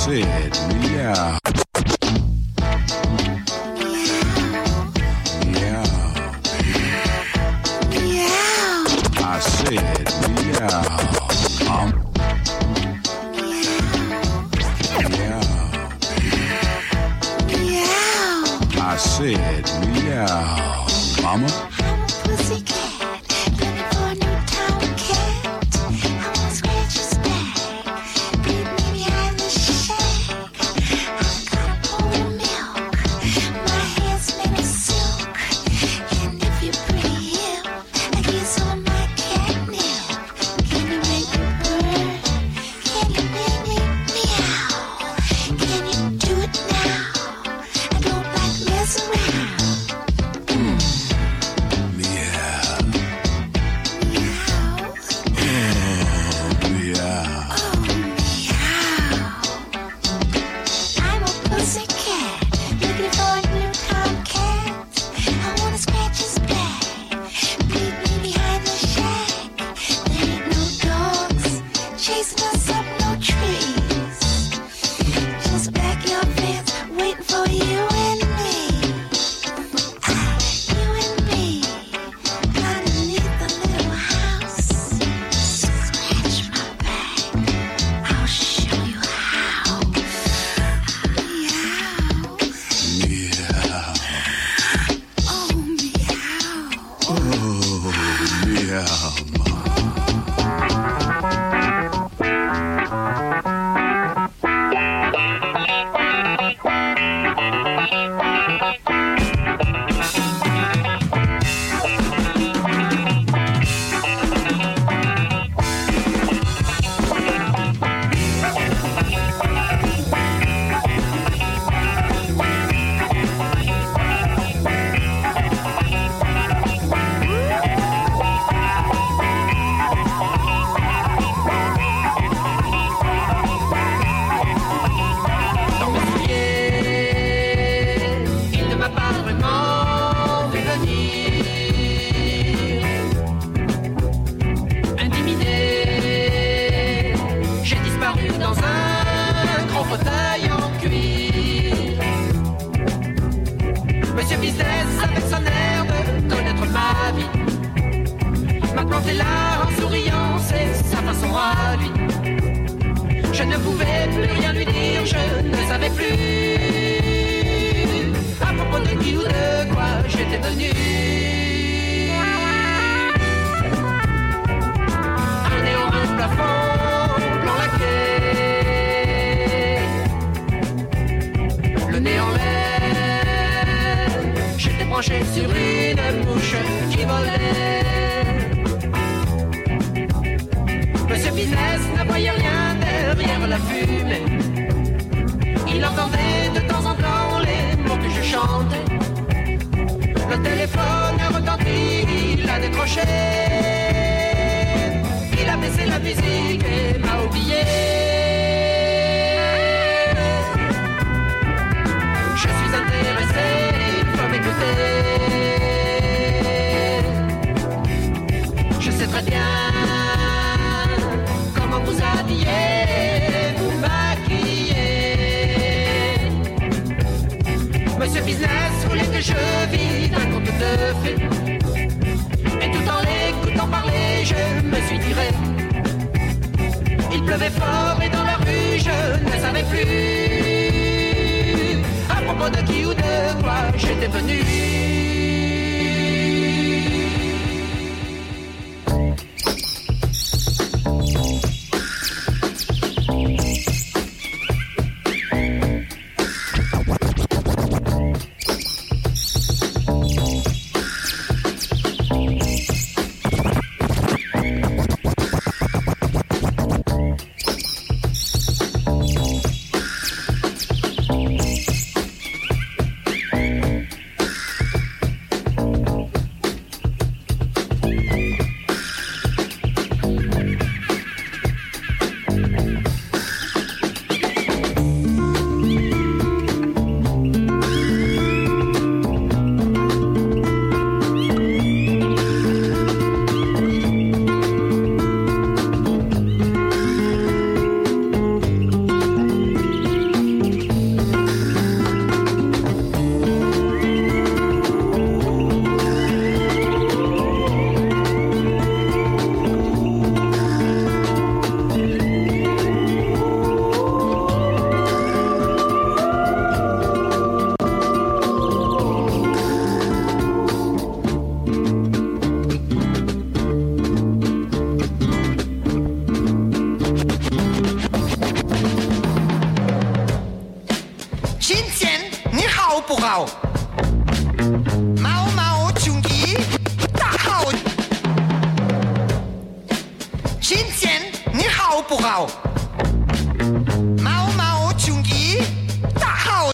said meow. Meow. Meow. I said meow. Meow. Meow. I said meow. Mama? I'm a pussycat, looking for a new tomcat. I wanna scratch your back, beat me behind the shack. I got a bowl of milk, my hair's made of silk. And if you're pretty hip, I give you some of my catnip. Can you make me purr? Can you make me meow? Can you do it now? I don't like messing around. 好？毛毛兄弟，大好。今天你好不好？毛毛兄弟，大好。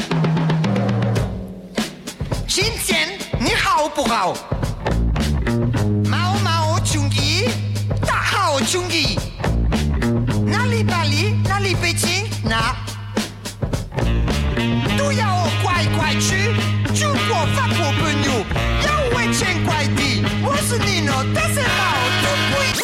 今天你好不好？毛毛兄弟，大好兄弟。哪里巴黎，哪里北京，哪都要乖乖去。中国法国朋友要为钱快递，我是你呢，但是好都不一。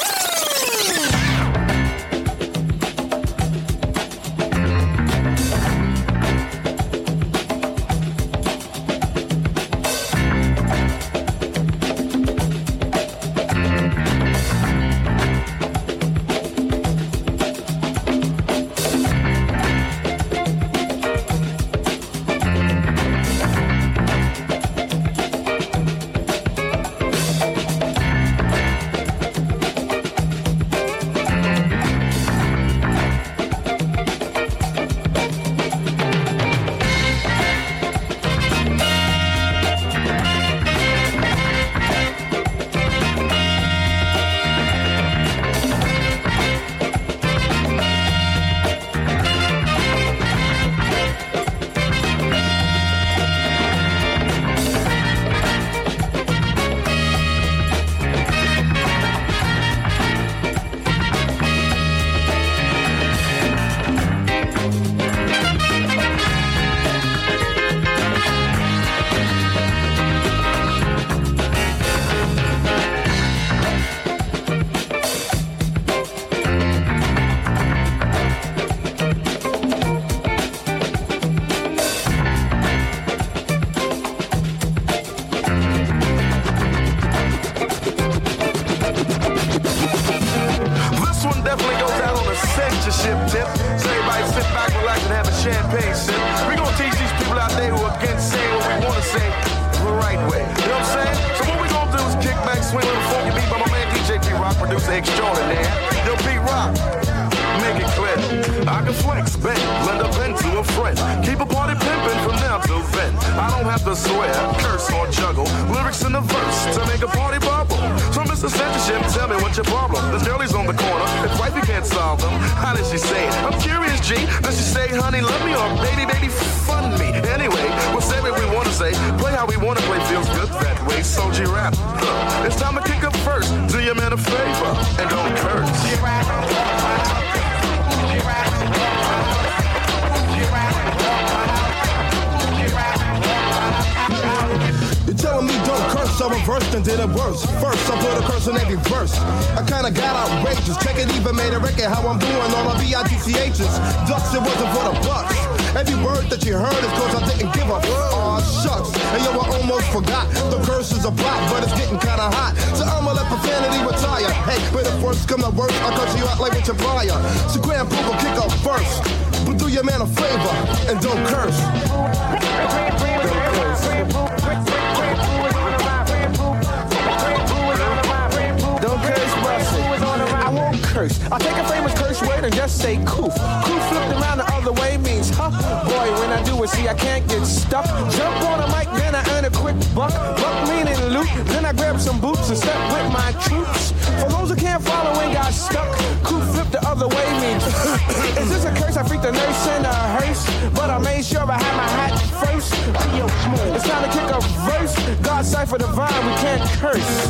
I take a famous curse word and just say coof. Coof flipped around the other way means huh. Boy, when I do it, see I can't get stuck. Jump on a mic, then I earn a quick buck. Buck meaning loot, then I grab some boots and step with my troops. For those who can't follow and got stuck, coof flipped the other way means is this a curse? I freaked the nurse in a hearse, but I made sure I had my hat first. It's time to kick a verse. God cipher divine, we can't curse.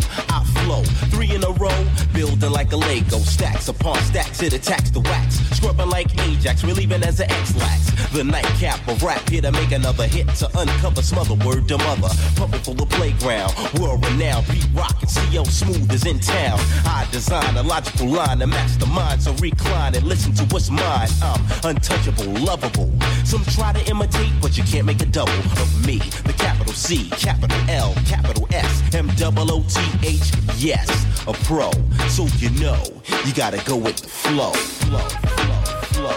I flow 3 in a row, building like a Lego. Stacks upon stacks, it attacks the wax. Scrubbing like Ajax, relieving as an X-Lax. The nightcap of rap here to make another hit. To uncover, smother, word to mother. Pumping for the playground, world renowned. Beat rock and CO Smooth is in town. I design a logical line to match the mind. So recline and listen to what's mine. I'm untouchable, lovable. Some try to imitate, but you can't make a double of me. The capital C, capital L, capital S, M-O-O-T-H, yes, a pro. So you know, you gotta go with the flow. Flow, flow, flow.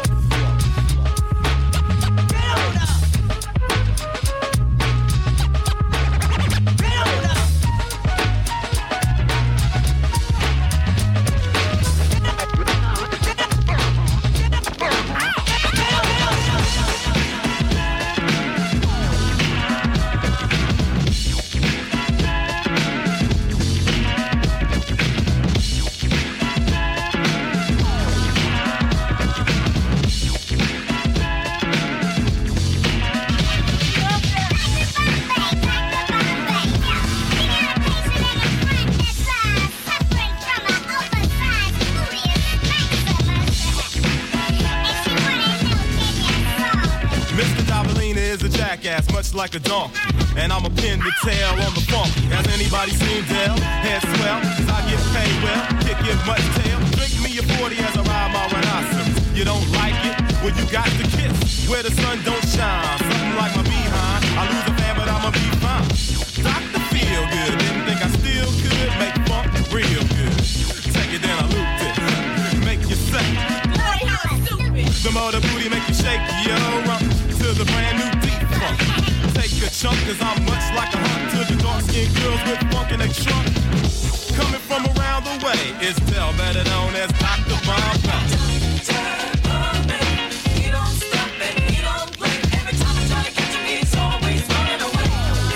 Like a donkey, and I'm a pin the tail on the funky. Has anybody seen Dell? Head swell, cause I get paid well. Kick it much tail. Drink me a 40 as I ride my rhinoceros. You don't like it? Well, you got to kiss where the sun don't shine. Something like my behind. I lose a fan, but I'ma be fine. Dr. Feel Good, didn't think I still could make funk real good. Take it, then I looped it. Make you say, Lord, how stupid. The more the booty make you shake, yo, rump to the brand new deep funk. Take a chunk, cause I'm much like a hunt to the dark-skinned girls with funk in their trunk. Coming from around the way, it's Dell, better known as Dr. Bombay. Dr. Bombay, he don't stop and he don't play. Every time I try to catch him, he's always running away.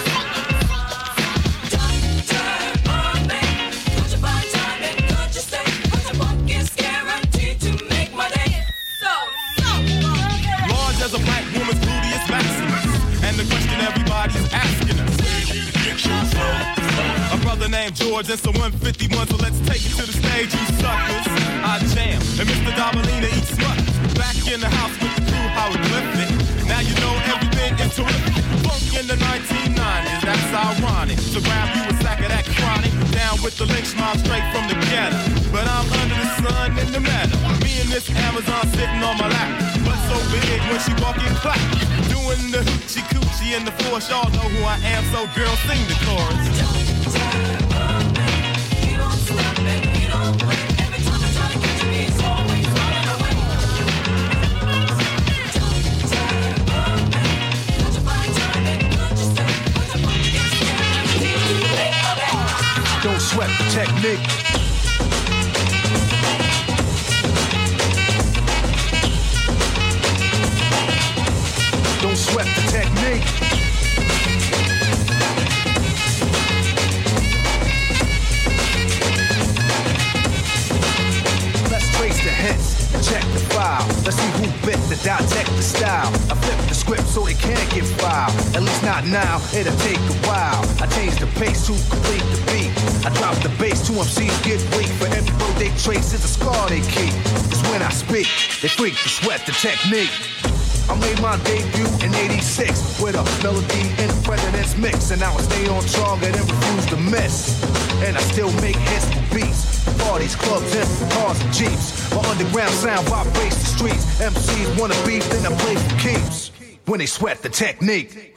Dr. Bombay, don't you buy time and don't you stay? Cause your funk is guaranteed to make my day. So large as a black woman's booty is Maximus. And the question everybody's asking us, where do you get your flow? A brother named George and some 151, so let's take it to the stage, you suckers. I jam, and Mr. Dabalina eats smuckers. Back in the house with the crew, how it lifted. Now you know everything is terrific. Funk in the 1990s, that's ironic. So grab you a sack of that chronic. Down with the lynch mob straight from the ghetto. But I'm under the sun in the meadow. Me and this Amazon sitting on my lap. But so big when she walk in clap. Doing the hoochie coochie in the force, y'all know who I am, so girl, sing the chorus. Don't turn me, you don't stop and you don't play. Every time I try to catch me, he's always running away. Don't turn me, don't you find time and don't you stay. Put the funk in there, don't sweat the technique. Don't sweat the technique. Let's trace the hits and check the file. Let's see who bit to dissect the style. I flip the script so they can't get filed. At least not now, it'll take a while. I change the pace to complete the beat. I drop the bass to MCs get weak. For every road they trace is a scar they keep. It's when I speak, they freak to sweat the technique. I made my debut in '86 with a melody in the president's mix, and now I stay on target and refuse to miss. And I still make hits for beats, parties, clubs, and cars and jeeps. My underground sound vibrates the streets. MCs wanna beef, then I play for keeps. When they sweat the technique.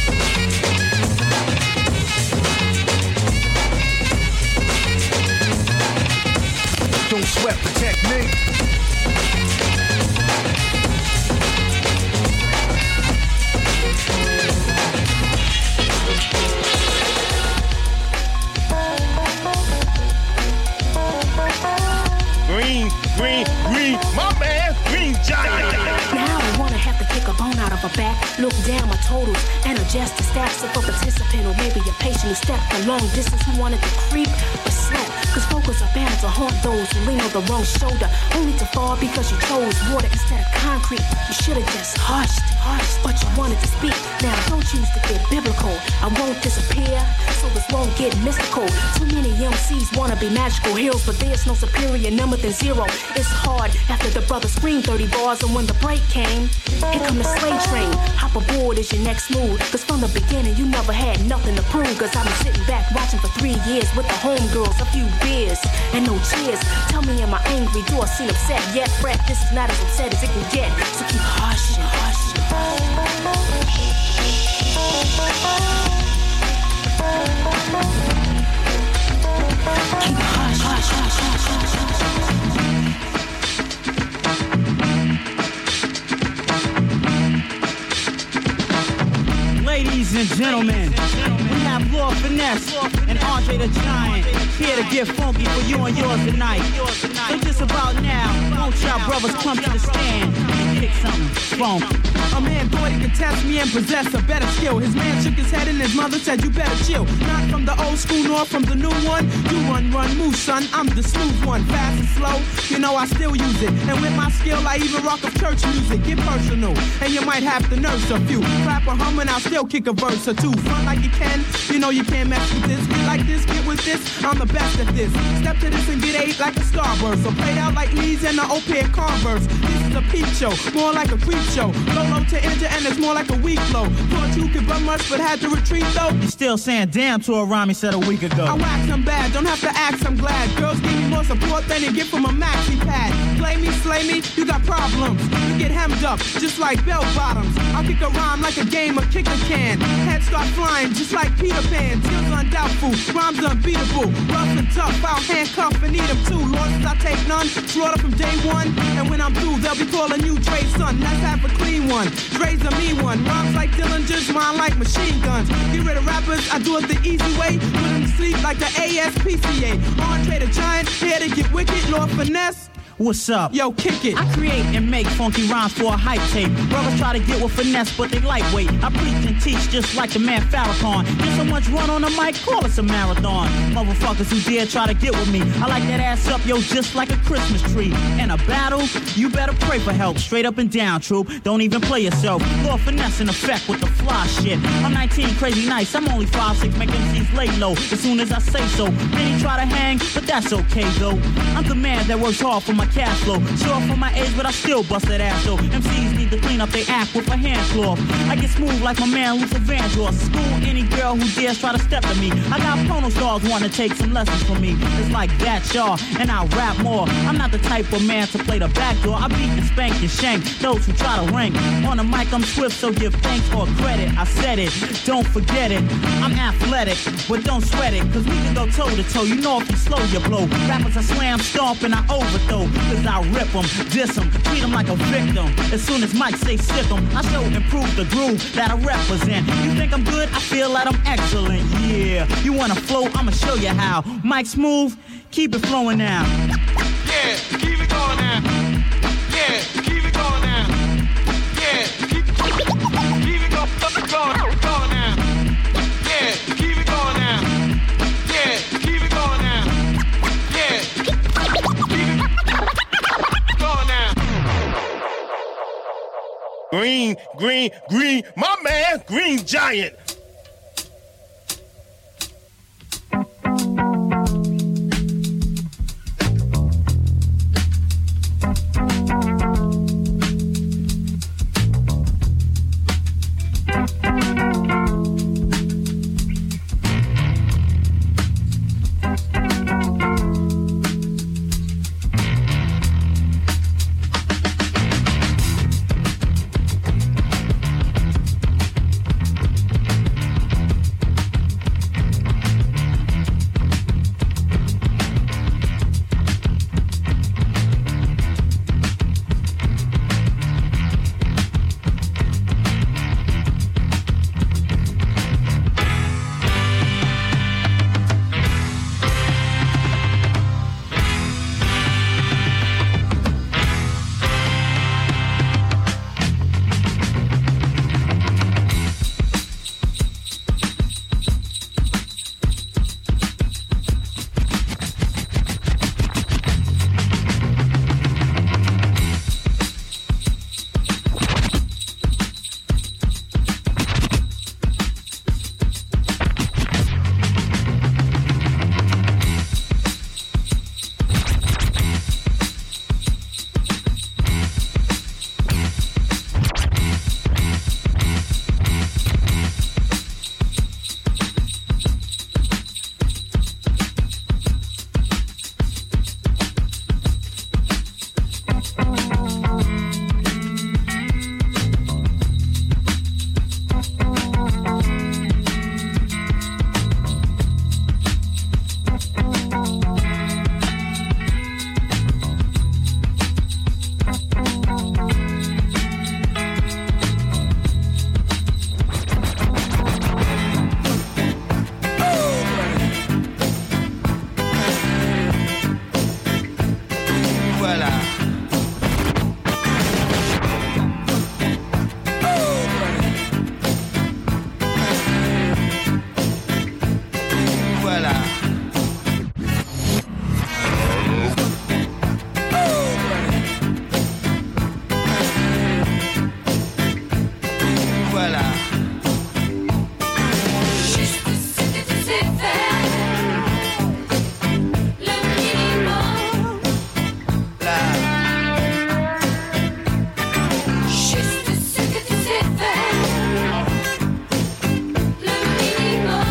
Don't sweat the technique. Green, my man, Green Giant. Now I wanna have to pick a bone out of a back, look down my totals, and adjust the stats of a participant, or maybe a patient who stepped a long distance who wanted to creep but slept. Cause focus are bound to haunt those who lean on the wrong shoulder, only to fall because you chose water instead of concrete. You should have just hushed, but you wanted to speak. Now don't choose to get biblical. I won't disappear, so this won't get mystical. Too many MCs wanna be magical heroes, but there's no superior number than zero. It's hard after the brother screamed 30 bars, and when the break came, here come the slave train. Hop aboard is your next move, cause from the beginning you never had nothing to prove. Cause I've been sitting back watching for 3 years with the homegirls, a few beers and no cheers. Tell me, am I angry? Do I seem upset yet? Fred, this is not as upset as it can get, so keep hushing, hushing. Keep hush, hush, hush, hush, hush, hush. Ladies and gentlemen, we have Lord Finesse and Andre the Giant here to get funky for you and yours tonight. So just about now, won't y'all brothers come to the stand and kick something funky? A man thought he could test me and possess a better skill. His man shook his head and his mother said, you better chill. Not from the old school nor from the new one. You run, move, son. I'm the smooth one. Fast and slow, you know I still use it. And with my skill, I even rock up church music. Get personal, and you might have to nurse a few. Clap or hum and I'll still kick a verse or two. Front like you can, you know you can't mess with this. Get like this, get with this, I'm the best at this. Step to this and get ate like a starburst. So played out like Leeds and the old pair of Converse. This is a peep show, more like a creep show. Low to enter and it's more like a weak flow. Thought you could run much but had to retreat though. You still saying damn to a rhyme he said a week ago. I wax, I'm bad, don't have to ask, I'm glad. Girls give me more support than you get from a maxi pad. Play me, slay me, you got problems. You get hemmed up, just like bell bottoms. I'll kick a rhyme like a game of kick a can. Heads start flying just like Peter Pan. Skills undoubtful, rhymes unbeatable. Rough and tough, I'll handcuff and eat them too. Losses I take none, slaughter from day one. And when I'm through, they'll be calling you Dre's son. Let's have a clean one. Dre's a mean one. Rhymes like Dillinger's, mine like machine guns. Get rid of rappers, I do it the easy way. Put them to sleep like the ASPCA. Andre the Giant, here to get wicked. Lord Finesse, what's up? Yo, kick it. I create and make funky rhymes for a hype tape. Brothers try to get with finesse, but they lightweight. I preach and teach just like the man Farrakhan. Get so much run on the mic, call us a marathon. Motherfuckers who dare try to get with me, I like that ass up, yo, just like a Christmas tree. In a battle, you better pray for help. Straight up and down, troop. Don't even play yourself. Lord Finesse in effect with the fly shit. I'm 19, crazy nice. I'm only 5'6", make MCs lay low as soon as I say so. Then he try to hang, but that's okay though. I'm the man that works hard for my cash flow. Short for my age, but I still bust that ass though. MCs need to clean up their act with a hand cloth. I get smooth like my man Luther Vandross. School any girl who dares try to step to me. I got porno stars wanting to take some lessons from me. It's like that, y'all, and I rap more. I'm not the type of man to play the back door. I beat and spank and shank those who try to rank. On the mic, I'm swift, so give thanks or credit. I said it, don't forget it. I'm athletic, but don't sweat it, cause we can go toe to toe. You know if you slow, you blow. Rappers I slam, stomp, and I overthrow. Cause I rip them, diss them, treat them like a victim. As soon as Mike say sick them, I show and prove the groove that I represent. You think I'm good? I feel like I'm excellent. Yeah, you wanna flow? I'ma show you how. Mike smooth, keep it flowing now. Yeah, keep it going now. Yeah, keep it going now. Yeah, keep it going now. Yeah, keep it going now. Yeah, keep it going now. Yeah, keep it going now. Green, my man, Green Giant. Voilà. Voilà. Voilà. Juste ce que tu sais faire, le minimum. Là. Juste ce que tu sais faire, le minimum.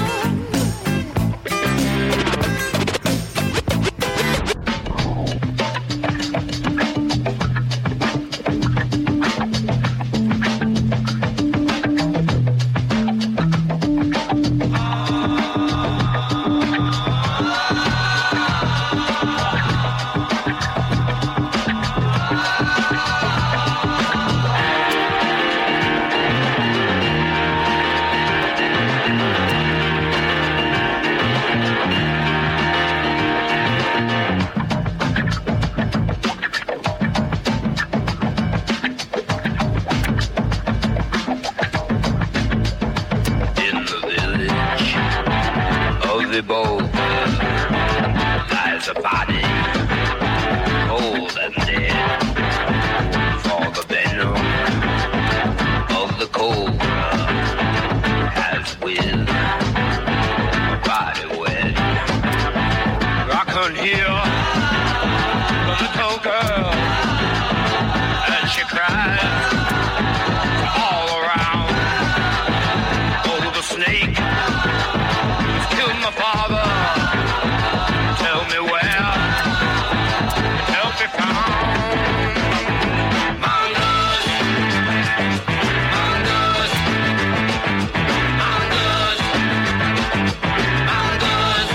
In the village of the bold lies a body, cold and dead. For the venom of the cobra has with my body wet. I can hear the little girl and she cries all around. Oh, the snake who's killed my father. Tell me where help me found. Mongoose, mongoose, mongoose, mongoose.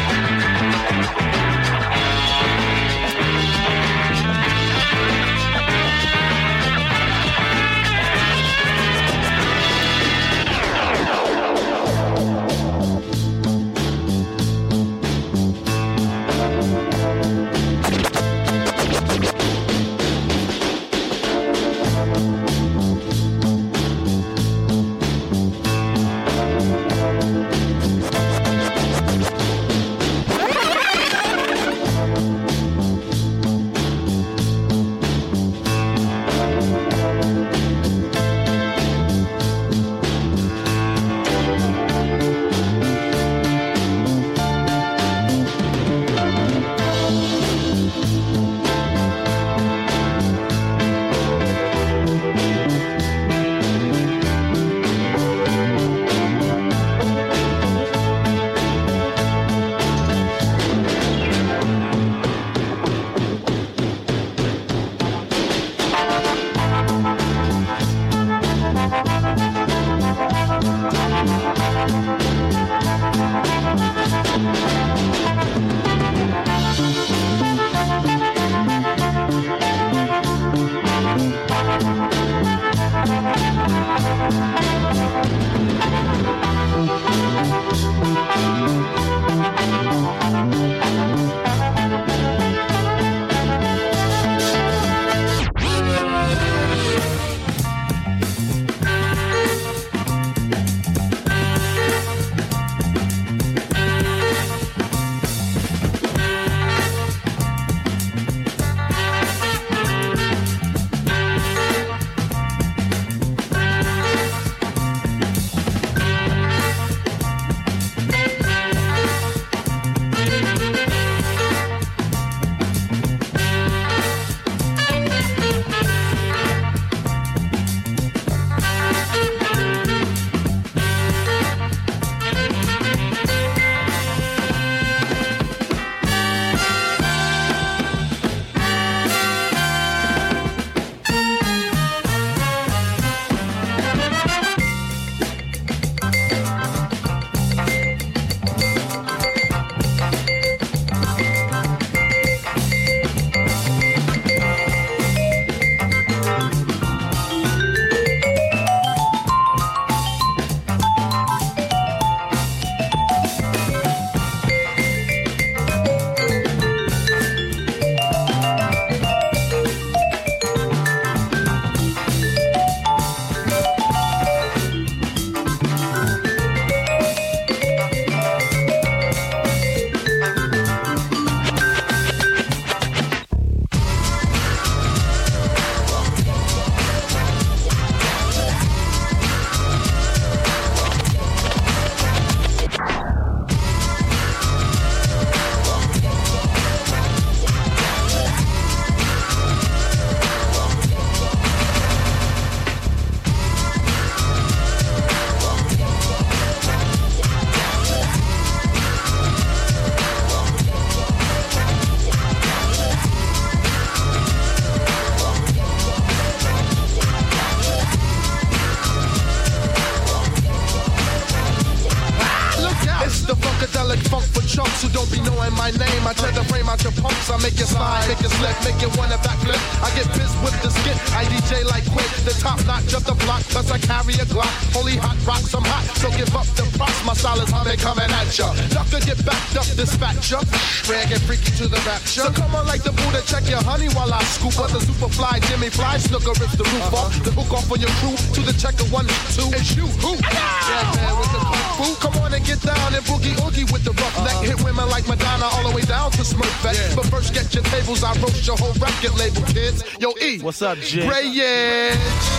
my name. I tear the frame out your pumps. I make you slide, make you slip, make you wanna backflip. I get pissed with the skit. I DJ like Quick, the top notch of the block. Plus I carry a Glock. Holy hot rocks, I'm hot. So give up the props. My style is humming, coming at ya. Ducker get backed up, dispatch ya. Rare get freaky to the rapture. So come on like the Buddha, check your honey while I scoop up the super fly Jimmy Fly. Snooker rips the roof off. The hook off on your crew to the checker 1, 2. It's you who? Yeah, man, with the kung fu. Come on and get down and boogie oogie with the roughneck. Hit women like Madonna all the way down to Smurfette. Yeah. But first get your tables, I roast your whole record label, kids. Yo, E. What's up, Jay? Reyes.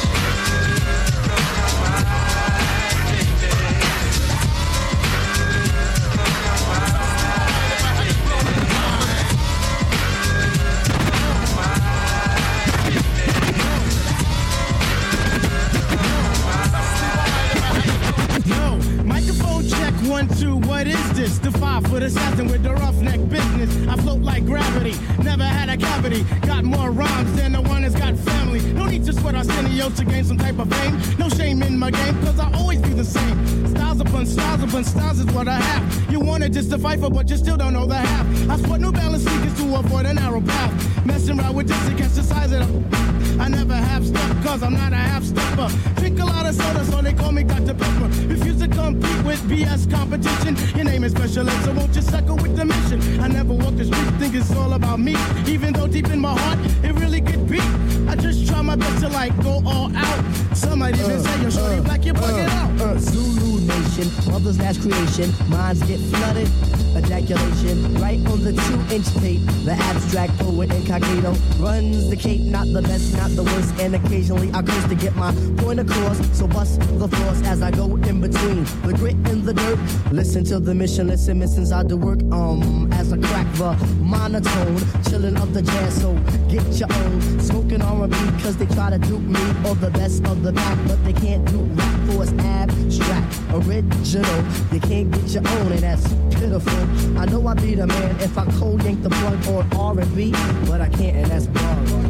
Microphone check 1, 2, what is this? The 5-foot assassin with the roughneck business. I float like gravity, never had a cavity. Got more rhymes than the one that's got family. No need to sweat Arsenio to gain some type of fame. No shame in my game, cause I always be the same. Styles upon styles is what I have. You wanna just to fight for, but you still don't know the half. I sport New Balance sneakers to avoid a narrow path. Messing around with this to catch the size of them. I never have stuff, cause I'm not a half-stepper. Drink a lot of soda, so they call me Dr. Pepper. Refuse to compete with BS competition. Your name is Special Ed, so won't you suckle with the mission? I never walk the street, think it's all about me. Even though deep in my heart, it really could be. I just try my best to like go all out. Some might even say you're shorty black, you plug it out. Zulu Nation, mother's last creation. Minds get flooded, ejaculation. Right on the 2-inch tape. The abstract poet incognito runs the cape, not the best, not the worst, and occasionally I curse to get my point across. So bust the force as I go in between the grit and the dirt. Listen to the mission, listen, missions I do work as I crack the monotone, chillin' of the jazz. So get your own smoking R&B, cause they try to dupe me or the best of the pack, but they can't do rap for it's abstract, original. You can't get your own, and that's pitiful. I know I be the man if I cold yank the plug on R&B, but I can't, and that's wrong.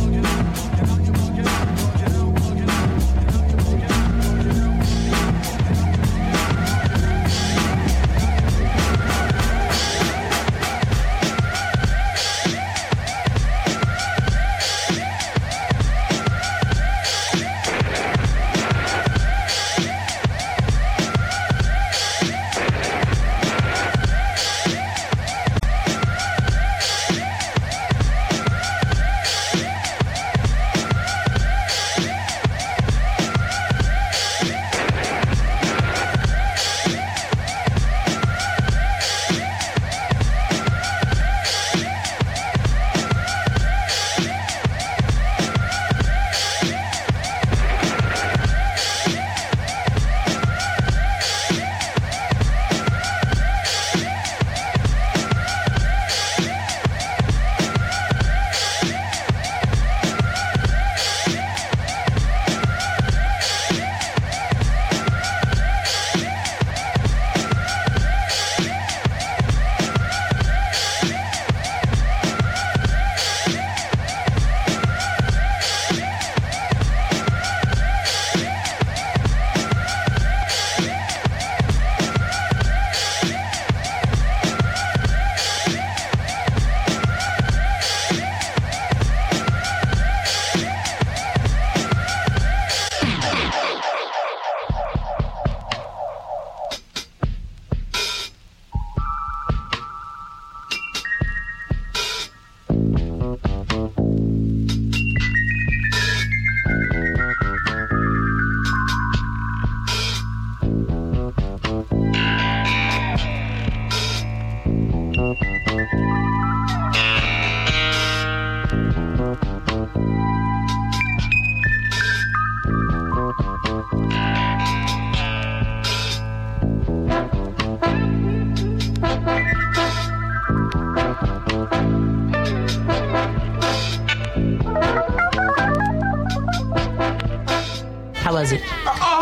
How was it?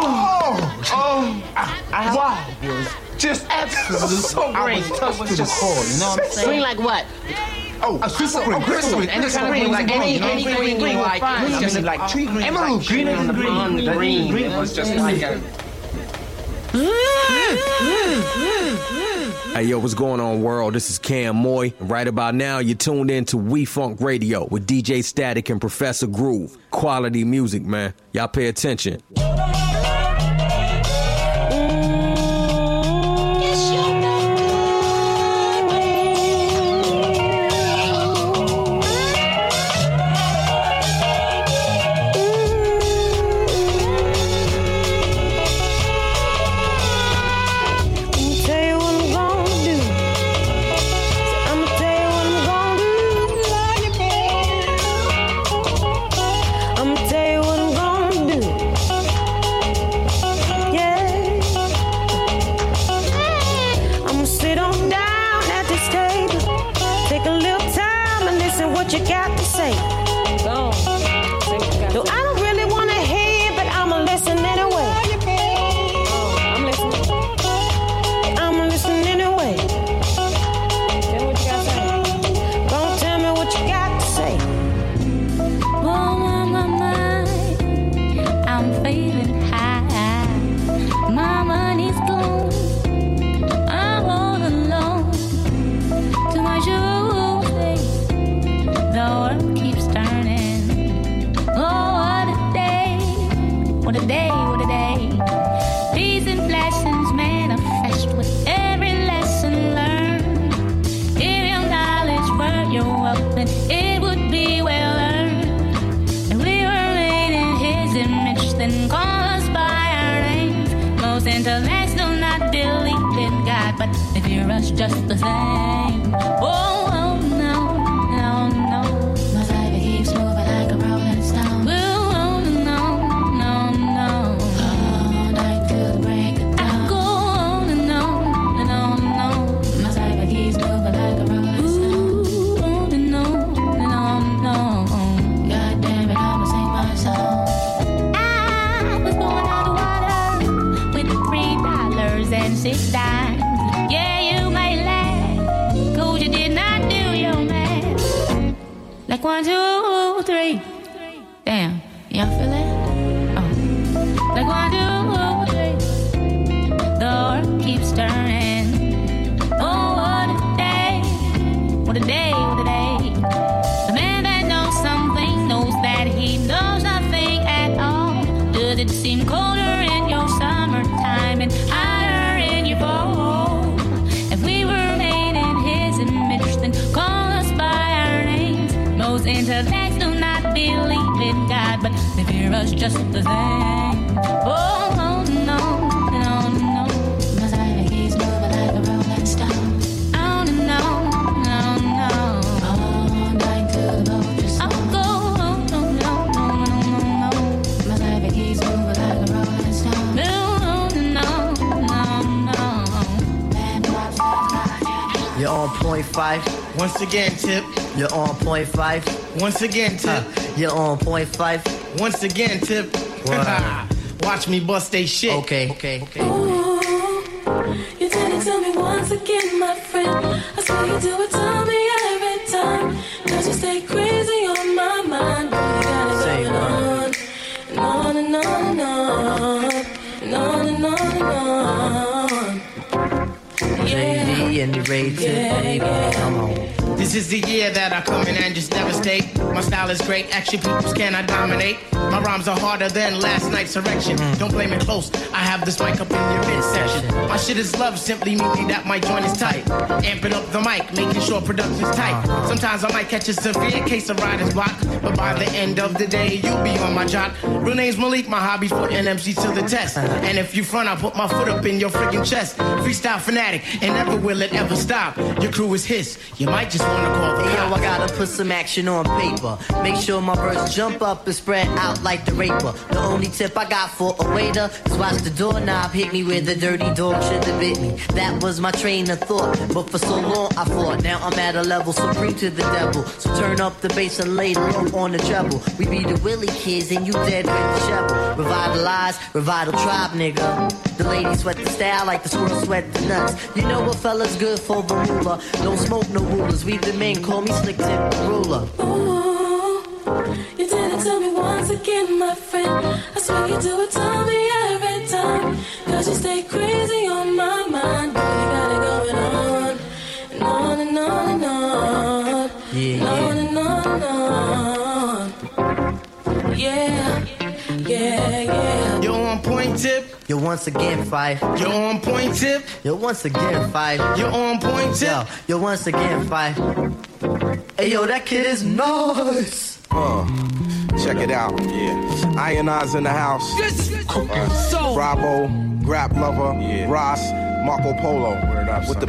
Wow, it was just absolutely so great. I was touched to the core, you know what I'm saying? Green like what? A super green, crystal green, any kind of green, like any green, like just like tree green, emerald green on the green. It was just like a. Hey, yo, what's going on, world? This is Cam Moy. And right about now, you're tuned in to We Funk Radio with DJ Static and Professor Groove. Quality music, man. Y'all pay attention. Just the same. Oh, no, no, no. My life keeps moving like a rolling stone. Oh, no, no, no. All night till the break of dawn. I go on and on and on and on. My life keeps moving like a rolling stone. On and on and on and on. God damn it, I'ma sing my song. I was born out of water with $3 and $6. Like 1, 2, 3. Damn, y'all feel it? Oh. Like 1, 2, 3. The world keeps turning. Oh, what a day. What a day, what a day. The man that knows something knows that he knows nothing at all. Does it seem colder in your summertime and hotter in your fall? If we were made in his image, then call us by our names. Most intellects do not believe in God, but they fear us just the same. Oh, no, no, no, no. My life keeps moving like a rolling stone. Oh, no, no, no. All night till the boat just I'll go, oh, no, no, no, no, no, no. My life keeps moving like a rolling stone. No, no, no, no. You're on point 5. Once again, Tip. You're on point 5. Once again, Tip. You're on point 5. Once again, Tip. Watch me bust they shit. Okay. Ooh, you didn't tell me once again, my friend. I swear you do it to me every time. Cause you stay crazy on my mind. Boy, you got it going on. And on and on and on. And on and on and on. JD and the Ray Tip, baby. Come on. This is the year that I come in and just devastate. My style is great, action peoples cannot dominate. My rhymes are harder than last night's erection. Don't blame it close, I have this mic up in your midsection. My shit is love, simply meaning that my joint is tight. Amping up the mic, making sure production's tight. Sometimes I might catch a severe case of writer's block, but by the end of the day, you'll be on my jock. Real name's Malik, my hobby's putting MCs to the test. And if you front, I'll put my foot up in your freaking chest. Freestyle fanatic, and never will it ever stop. Your crew is his, you might just wanna call the Hey, yo, cops. I gotta put some action on paper. Make sure my verse jump up and spread out like the raper. The only tip I got for a waiter is watch the doorknob hit me where the dirty dog should have bit me. That was my train of thought, but for so long I fought. Now I'm at a level supreme to the devil. So turn up the bass and lay low on the treble. We be the Willie kids and you dead with the shovel. Revitalize, revital tribe, nigga. The ladies sweat the style like the squirrel sweat the nuts. You know what fella's good for the moolah. Don't smoke no rulers. We the men, call me Slick Tip Ruler. Ooh, you didn't tell me once again, my friend. I swear you do it to me every time. Cause you stay crazy on my mind. Boy, you got it going on. And on and on and on. Yeah, on and on and on. Yeah, yeah, yeah. Yo, on point tip. Yo, once again, Fife. Yo, on point tip. Yo, once again, Fife. Yo, on point tip. Yo, once again, Fife. Hey, yo, that kid is nice. Check it out. Yeah. Ionized in the house. Bravo, Grap Lover, Ross, Marco Polo. With the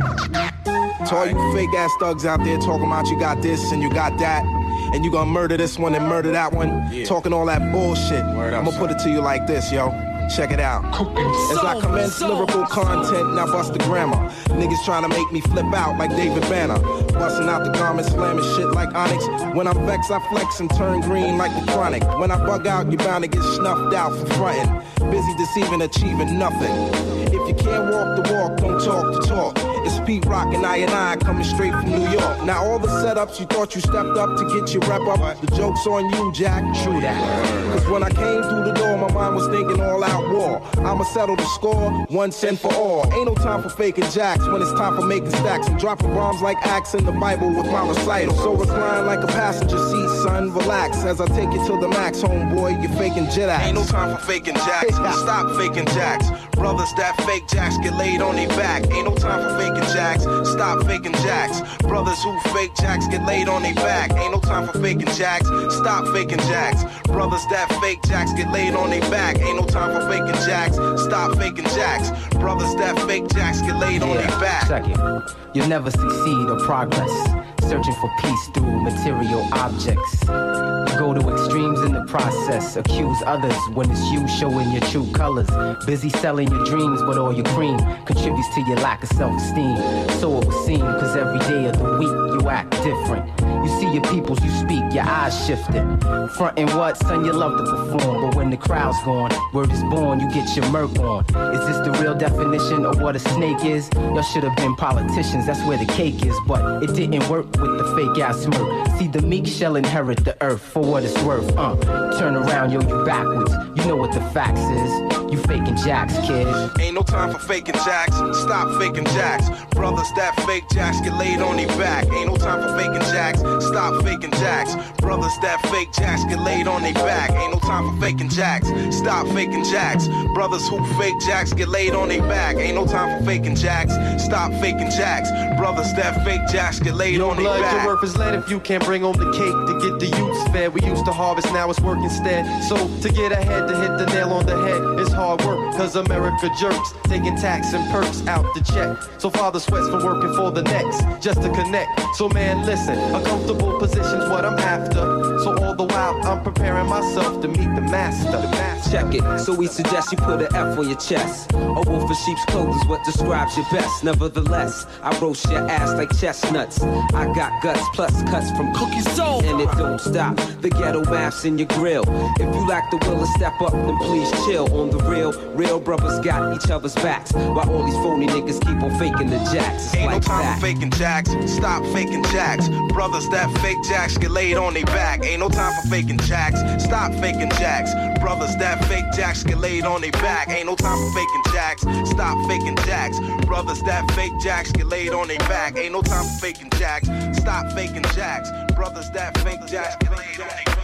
to all you fake ass thugs out there talking about you got this and you got that, and you gonna murder this one and murder that one, talking all that bullshit. I'm gonna put it to you like this, yo. Check it out. As I commence lyrical content, now bust the grammar. Niggas trying to make me flip out like David Banner. Busting out the garments, slamming shit like Onyx. When I'm vexed, I flex and turn green like the chronic. When I bug out, you're bound to get snuffed out for frontin'. Busy deceiving, achieving nothing. If you can't walk the walk, don't talk the talk. It's Pete Rock and I coming straight from New York. Now all the setups you thought you stepped up to get your rep up, the joke's on you, Jack. True that. Cause when I came through the door, my mind was thinking all out war. I'ma settle the score, once and for all. Ain't no time for faking jacks when it's time for making stacks. I'm dropping bombs like Acts in the Bible with my recital. So recline like a passenger seat, son, relax. As I take you to the max, homeboy, you're faking jet acts. Ain't no time for faking jacks, stop faking jacks. Brothers that fake jacks get laid on their back. Ain't no time for faking jacks, stop faking jacks. Brothers who fake jacks get laid on their back. Ain't no time for faking jacks, stop faking jacks. Brothers that fake jacks get laid on their back. Ain't no time for faking jacks, stop faking jacks. Brothers that fake jacks get laid on their back. Check it. You'll never succeed or progress searching for peace through material objects. You go to extremes in the process, accuse others when it's you showing your true colors. Busy selling your dreams, but all your cream contributes to your lack of self-esteem. So it would seem, cause every day of the week you act different. You see your peoples, you speak, your eyes shifting. Frontin' what, son, you love to perform, but when the crowd's gone, word is born, you get your murk on. Is this the real definition of what a snake is? Y'all should have been politicians, that's where the cake is, but it didn't work with the fake ass smirk. See, the meek shall inherit the earth for what it's worth. Turn around, yo, you backwards. You know what the facts is. You faking jacks, kid. Ain't no time for faking jacks, stop faking jacks. Brothers that fake jacks get laid on their back. Ain't no time for faking jacks, stop faking jacks. Brothers that fake jacks get laid on their back. Ain't no time for faking jacks, stop faking jacks. Brothers who fake jacks get laid on their back. Ain't no time for faking jacks, stop faking jacks. Brothers that fake jacks get laid on their back. Your worth is lead if you can't bring home the cake to get the youths fed. We used to harvest, now it's work instead. So to get ahead, to hit the nail on the head, it's hard work, cause America jerks, taking tax and perks out the check. So father sweats for working for the next, just to connect. So man, listen, a comfortable position's what I'm after. So all the while, I'm preparing myself to meet the master. Check it, so we suggest you put an F on your chest. A wolf in sheep's clothes is what describes your best. Nevertheless, I roast your ass like chestnuts. I got guts plus cuts from cookie soul, and it don't stop. The ghetto maps in your grill. If you lack the will to step up, then please chill. On the real brothers got each other's backs, while all these phony niggas keep on faking the jacks. It's Ain't like no time that. for faking jacks, stop faking jacks. Brothers that fake jacks get laid on their back. Ain't no time for faking jacks, stop faking jacks. Brothers that fake jacks get laid on their back. Ain't no time for faking jacks, stop faking jacks. Brothers that fake jacks get laid on their back. Ain't no time for faking jacks, stop faking jacks. Brothers that fake jacks get laid on their back.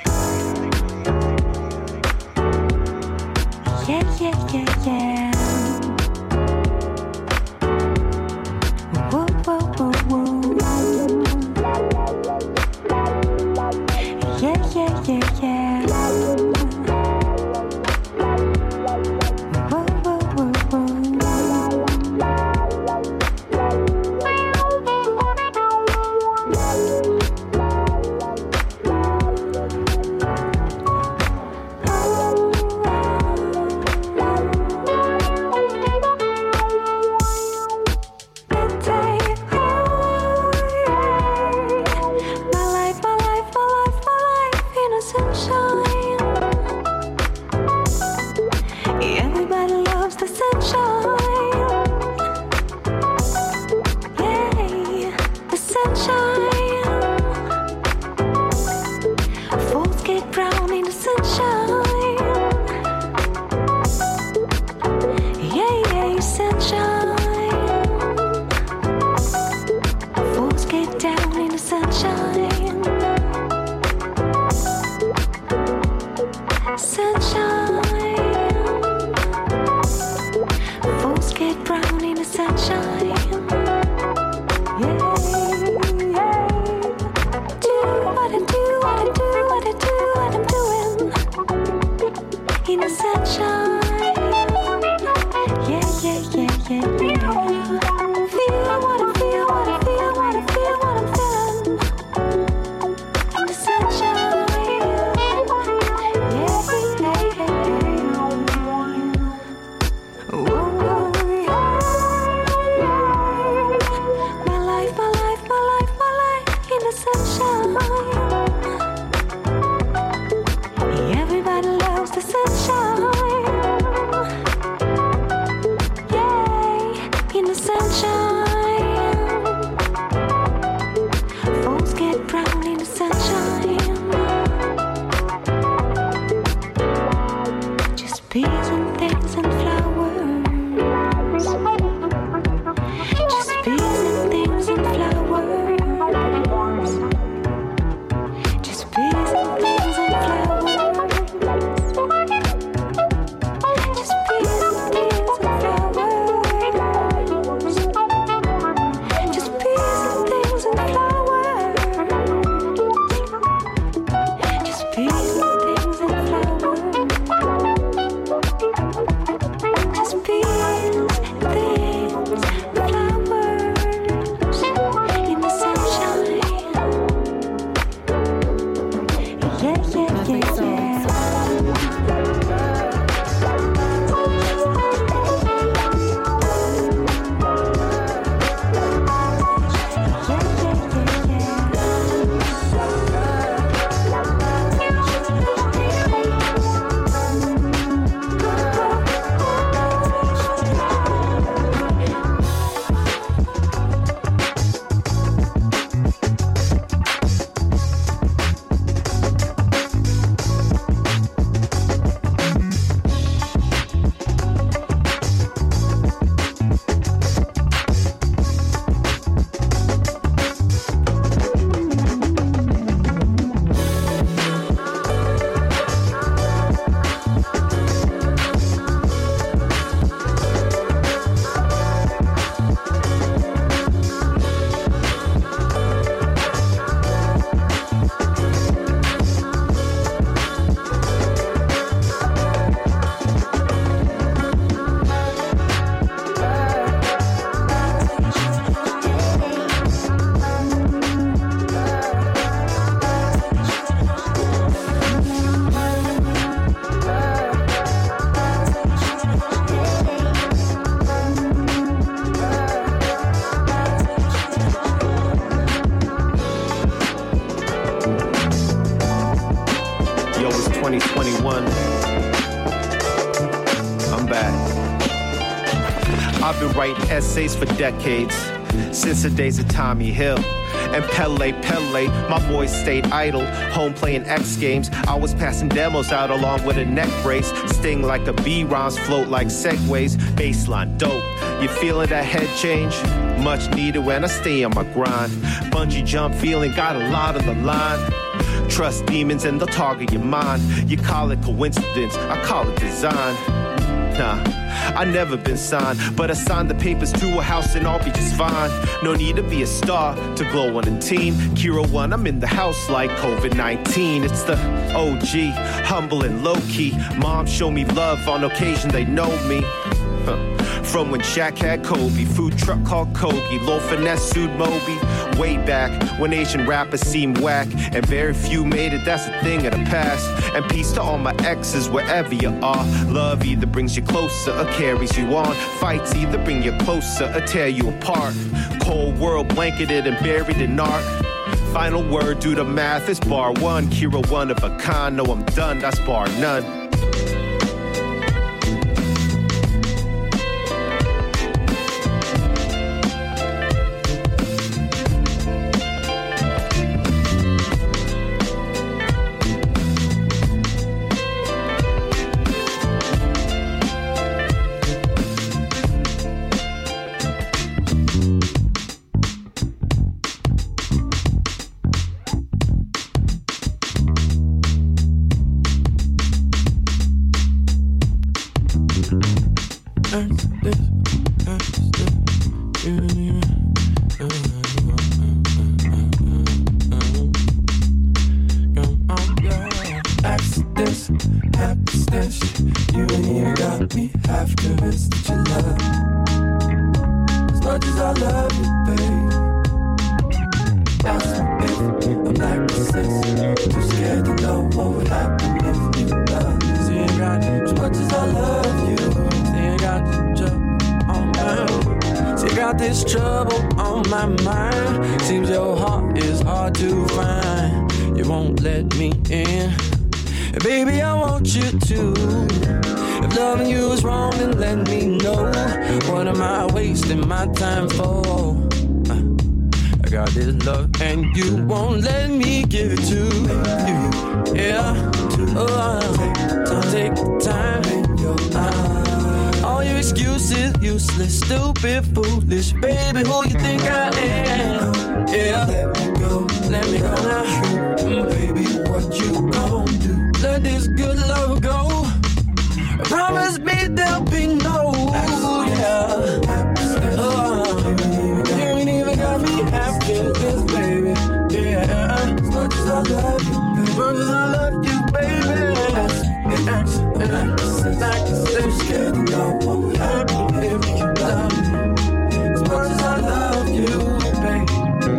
Yeah, yeah, yeah, yeah. Whoa, whoa, whoa, whoa. Yeah, yeah, yeah, yeah. Whoa, whoa, whoa, whoa. Everybody loves the sunshine. Yeah, the sunshine. sunshine. Sunshine. Folks get brown in the sunshine. Yeah, yeah. Do what I do, what I do, what I do, what I'm doing in the sunshine. Yeah, yeah, yeah, yeah, yeah. Feel what I feel, what I feel, what I feel, what I'm feeling in the sunshine. Yeah, yeah, yeah. Oh, yeah. My life, my life, my life, my life in the sunshine. Everybody loves the sunshine. Yeah, in the sunshine. Folks get brown in the sunshine. Just bees and things and flowers. Just bees and things and flowers. Just bees and things and flowers. Just bees and things and flowers. Just bees and things and flowers. Just bees and things and flowers. Just bees, things, flowers in the sunshine. Yeah, yeah, yeah, yeah. Yo, it's 2021. I'm back. I've been writing essays for decades, since the days of Tommy Hill and Pele, my boys stayed idle, home playing X Games. I was passing demos out along with a neck brace. Sting like a bee, rhymes float like segways. Baseline dope, you feeling that head change? Much needed when I stay on my grind. Bungee jump feeling, got a lot on the line. Trust demons and they'll target your mind. You call it coincidence, I call it design. Nah, I never been signed, but I signed the papers to a house and I'll be just fine. No need to be a star to glow on a team. Kira One, I'm in the house like COVID-19. It's the OG, humble and low-key. Mom show me love on occasion, they know me. From when Shaq had Kobe, food truck called Kogi, Lil Finesse sued Moby. Way back when Asian rappers seemed whack, and very few made it, that's a thing of the past. And peace to all my exes wherever you are. Love either brings you closer or carries you on. Fights either bring you closer or tear you apart. Cold world blanketed and buried in art. Final word due to math is bar one. Kira one of a kind, no I'm done, that's bar none. that shit. You ain't even got me half convinced that you love me. As much as I love you, babe. Ask me if I'm like a sis. Too scared to know what would happen if you love me. See, I got as much as I love you. See, I got the trouble on my mind. See, I got this trouble on my mind. Seems your heart is hard to find. You won't let me in. Baby, I want you to. If loving you is wrong, then let me know. What am I wasting my time for? I got this love and you won't let me give it to you. Yeah, take the time. All your excuses, useless, stupid, foolish. Baby, who you think I am? Yeah, let me go now. Baby, what you gon' do? Let this good love go. Promise me there'll be no, yeah. You ain't even got me half this, baby. Yeah, as much as I love you, as much as I love you, baby. And I can stay scared to know what would happen if you love me. As much as I love you, baby.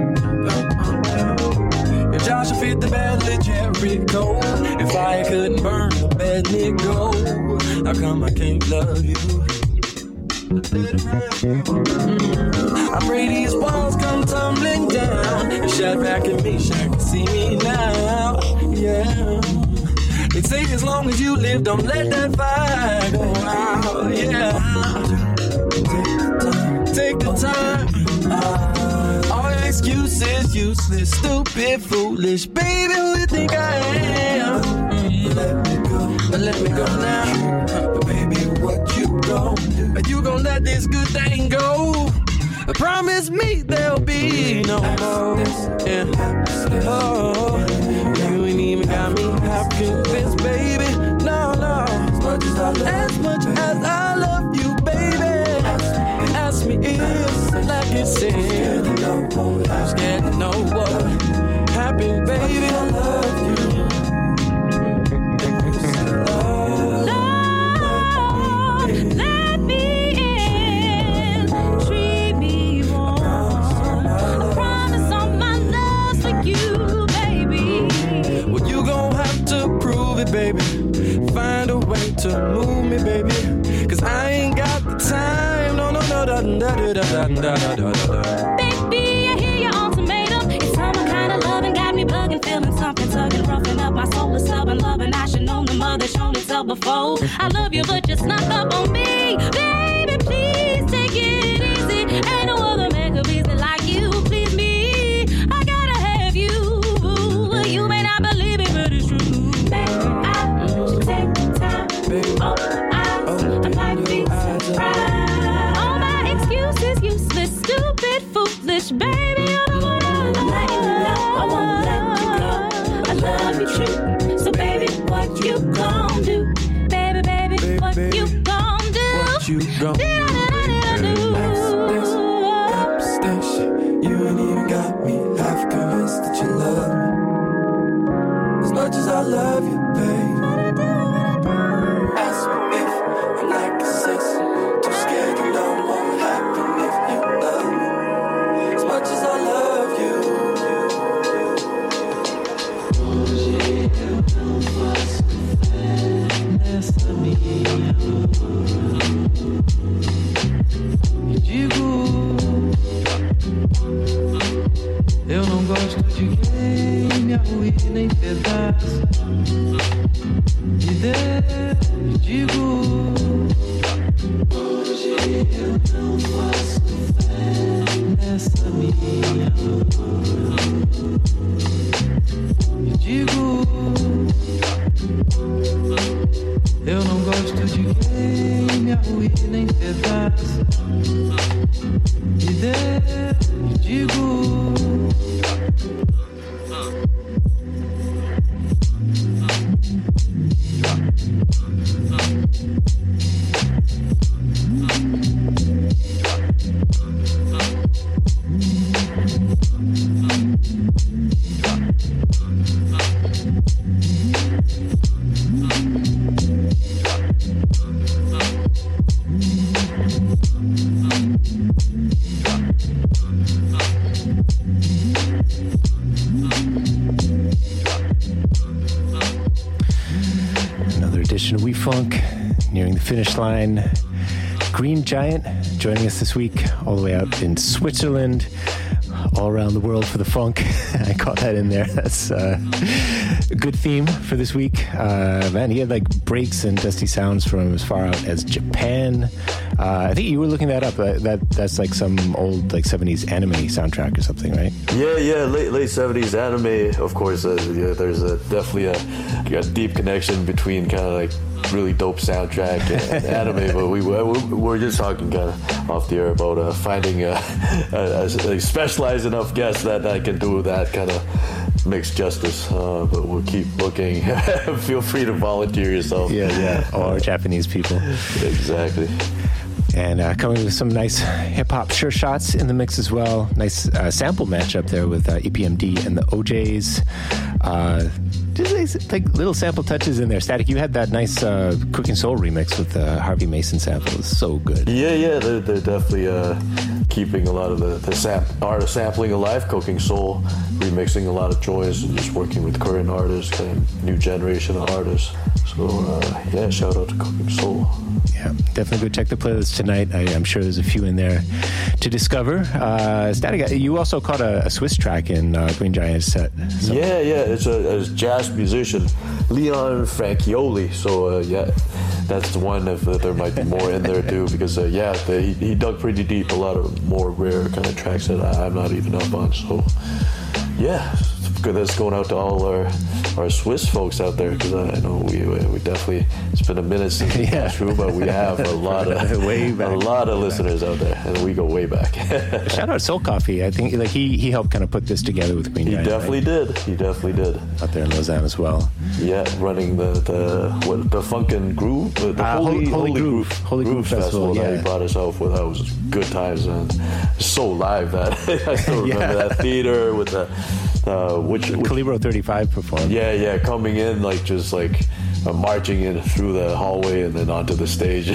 If Joshua fit the battle of Jericho, if fire couldn't burn the bed, it go. How come I can't love you? I pray these walls come tumbling down. You shout back at me, Shaq can see me now. Yeah. They say as long as you live, don't let that fire go out. Yeah. Take the time. All your excuses, useless, stupid, foolish. Baby, who you think I am? Let me go now. But baby, what you gon' do? Are you gon' let this good thing go? Promise me there'll be no more. Yeah. Oh, you ain't even got me half convinced, baby. No. As much as I love you, baby. Ask me if, like you said, I'm scared to know what happened, baby. I love you. Baby, find a way to move me, baby. Cause I ain't got the time. No. Baby, I hear your ultimatum. It's some kind of love and got me bugging, feeling something tugging, roughing up my soul is stubborn, loving. I should know the mother shown itself before. I love you, but you snuck up on me. Baby, please take it easy. Ain't no other man could be like you. Please me, I gotta have you. You may not believe it, but it's true. All my excuses, useless, stupid, foolish. Baby, you're the one I love. I won't let you go. I love you true. So baby, what you gon' do? Baby, what you gon' do? What you gon' do? You ain't even got me half convinced that you love me. As much as I love you, babe. Ask me if I'm like a sis. Too scared to know what would happen if you love me. As much as I love you. Digo, eu não gosto de quem me arruína em pedaços. Me digo, hoje eu não faço fé nessa minha dor. Me digo, eu não gosto de quem me arruína em pedaços. Me digo. edition of We Funk, nearing the finish line. Green Giant joining us this week, all the way out in Switzerland, all around the world for the funk. I caught that in there. That's a good theme for this week. Man, he had like breaks and dusty sounds from as far out as Japan. I think you were looking that up. That's like some old like 70s anime soundtrack or something, right? Yeah, late 70s anime. Of course, there's definitely a deep connection between kind of like really dope soundtrack and anime, but we're just talking kind of off the air about finding a specialized enough guest that I can do that kind of mixed justice, but we'll keep looking. Feel free to volunteer yourself. Yeah, or Japanese people. Exactly. And coming with some nice hip-hop sure shots in the mix as well. Nice sample matchup there with EPMD and the OJs. Just like little sample touches in there. Static, you had that nice Cooking Soul remix with the Harvey Mason sample. It was so good. Yeah, they're definitely keeping a lot of the art of sampling alive. Cooking Soul, remixing a lot of joys, and just working with current artists, kind of new generation of artists. So shout out to Cooking Soul. Yeah, definitely go check the playlist tonight. I'm sure there's a few in there to discover. Static, you also caught a Swiss track in Green Giant's set. So. Yeah, it's a jazz musician, Leon Franchioli. So that's the one. If there might be more in there too, because he dug pretty deep. A lot of more rare kind of tracks that I'm not even up on. So that's going out to all our Swiss folks out there, because I know we definitely, it's been a minute since we passed through, but we have a lot of listeners out there, and we go way back. Shout out Soul Coffee. I think like he helped kind of put this together with Green Giant. He definitely did. Out there in Lausanne as well. Yeah, running the Funk and Groove, the Holy Groove Festival that he brought us out for. That was good times, and so live that I still remember that theater with the which Calibro 35 performed. Yeah, coming in just marching in through the hallway and then onto the stage,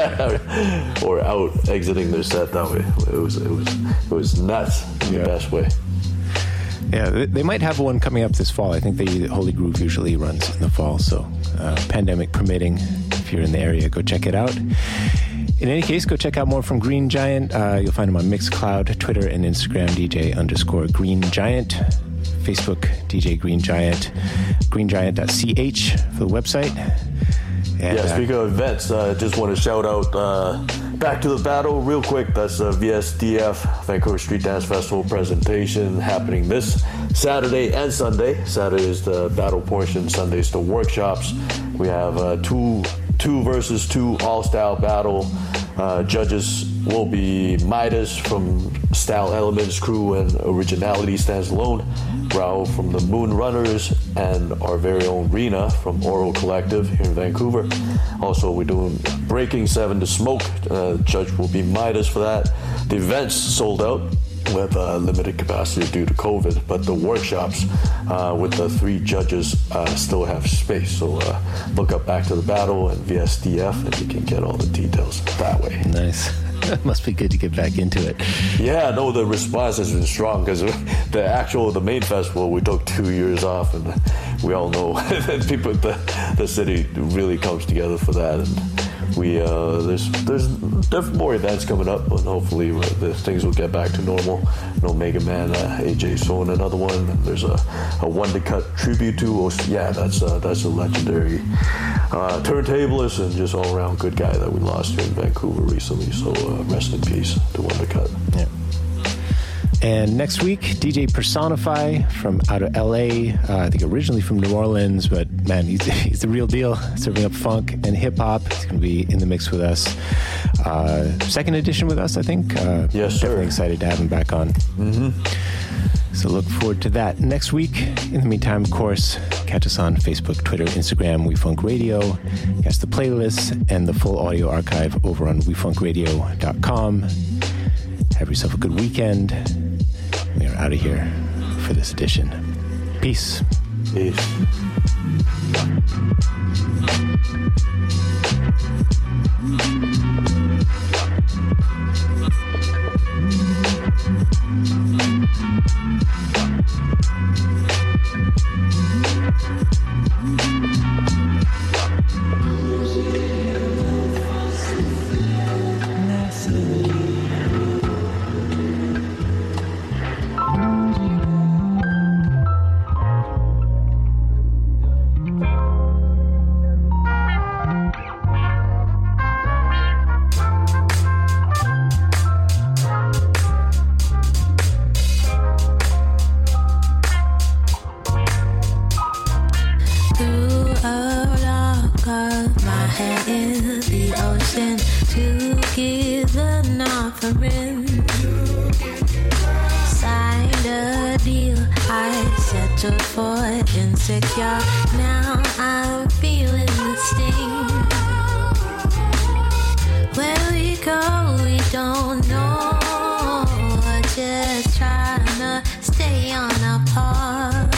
or out exiting their set that way. It was nuts in the best way. Yeah, they might have one coming up this fall. I think the Holy Groove usually runs in the fall, so pandemic permitting, if you're in the area, go check it out. In any case, go check out more from Green Giant. You'll find him on Mixcloud, Twitter, and Instagram, DJ_Green Giant. Facebook, DJ Green Giant, greengiant.ch for the website. And, speaking of events, I just want to shout out Back to the Battle real quick. That's a VSDF, Vancouver Street Dance Festival presentation happening this Saturday and Sunday. Saturday is the battle portion, Sunday is the workshops. We have two versus two all-style battle. Judges will be Midas from Style Elements Crew and Originality Stands Alone, Raul from the Moon Runners, and our very own Rena from Oral Collective here in Vancouver. Also, we're doing Breaking 7 to Smoke. Judge will be Midas for that. The event's sold out with limited capacity due to COVID, but the workshops with the 3 judges still have space. So look up Back to the Battle and VSDF, and you can get all the details that way. Nice. It must be good to get back into it. Yeah, no, the response has been strong, because the main festival, we took 2 years off, and we all know that people, the city really comes together for that. And there's definitely more events coming up, and hopefully the things will get back to normal. Mega Man, AJ Sohn, another one. And there's a One to Cut tribute to. That's a legendary turntablist and just all around good guy that we lost here in Vancouver recently. So rest in peace to One to Cut. Yeah. And next week, DJ Personify from out of LA, I think originally from New Orleans, but man, he's the real deal, serving up funk and hip hop. He's going to be in the mix with us. Second edition with us, I think. Yes, sir. Definitely excited to have him back on. Mm-hmm. So look forward to that next week. In the meantime, of course, catch us on Facebook, Twitter, Instagram, We Funk Radio. Catch the playlists and the full audio archive over on wefunkradio.com. Have yourself a good weekend. We are out of here for this edition. Peace. Peace. hand in the ocean to give an offering. Signed a deal, I settled for insecure. Now I'm feeling the sting. Where we go, we don't know. Just trying to stay on our path.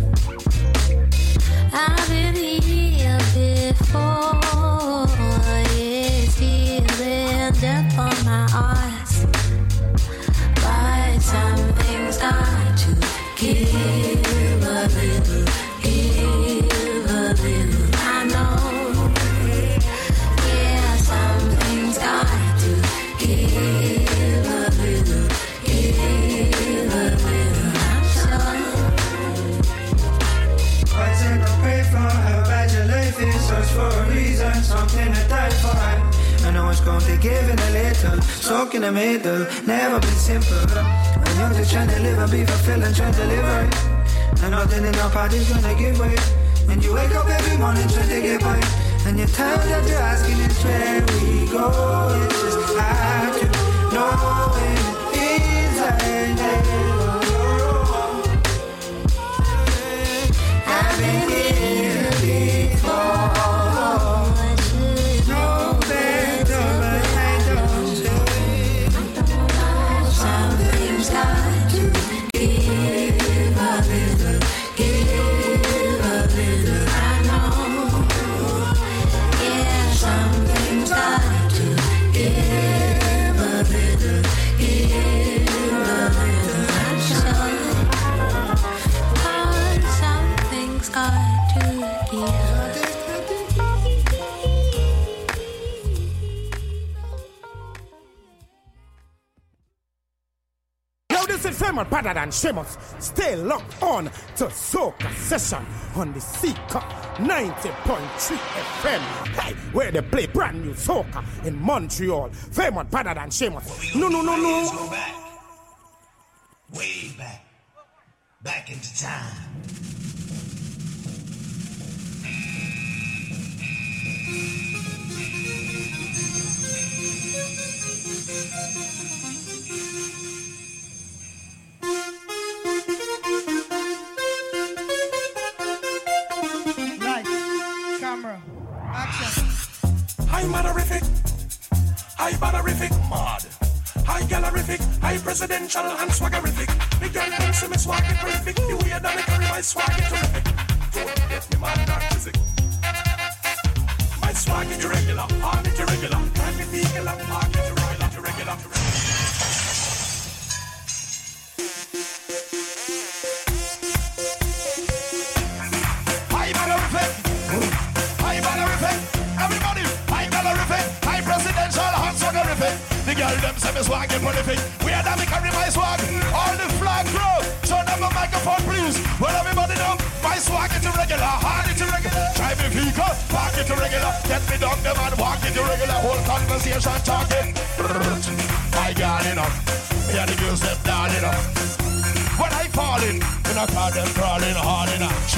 I've been here before. It's healing death on my arse. But some things got to give a little, give a little. I know. Yeah, some things got to give a little, give a little. I'm sure. Why take a pray for how bad your life is? Search for a reason, something to die for. I know it's gonna be giving a little, soak in the middle, never been simple. When you're just trying to live and be fulfilling, trying to live right. And nothing in our party's gonna give way. When you wake up every morning trying to get by, and you're tired of you asking it's where we go. It's just hard to know when it feels like that. I've been here before. No better, but I don't know. Some things got to give a little, give a little. I know. Yeah, some things got to give a little, give a little. I'm sure. Oh, some things got to give. Yo, this is Fairmont Padder than Sheamus. Stay locked on to Soca Session on the Seeker 90.3 FM. Hey, where they play brand new soca in Montreal. Fairmont Padder than Sheamus. No. Go back. Way back. Back into time. Lights, camera, action. Hi, manorific. Hi, banerific. Mad. Hi, gallerific. Hi, presidential and swaggerific. Big girl them see me swag it terrific. The way that me carry my swag it terrific. Don't get me mad, not physic. My swag is irregular, on it irregular. Can me vehicle and park it irregular. Hi, banerific. Hi, banerific. Everybody, hi, gallerific. Hi, presidential and swaggerific. The girl them say me swag it prolific. We are that me carry my swag. All the flag crew. Turn up the microphone, please. Well, everybody know my swag is irregular, hard it irregular. Drive me vehicle, park it irregular. Get me down them and walk it irregular. Whole conversation talking. My God, enough. Yeah, the girls step down enough. When I fall in, I call them crawling hard enough.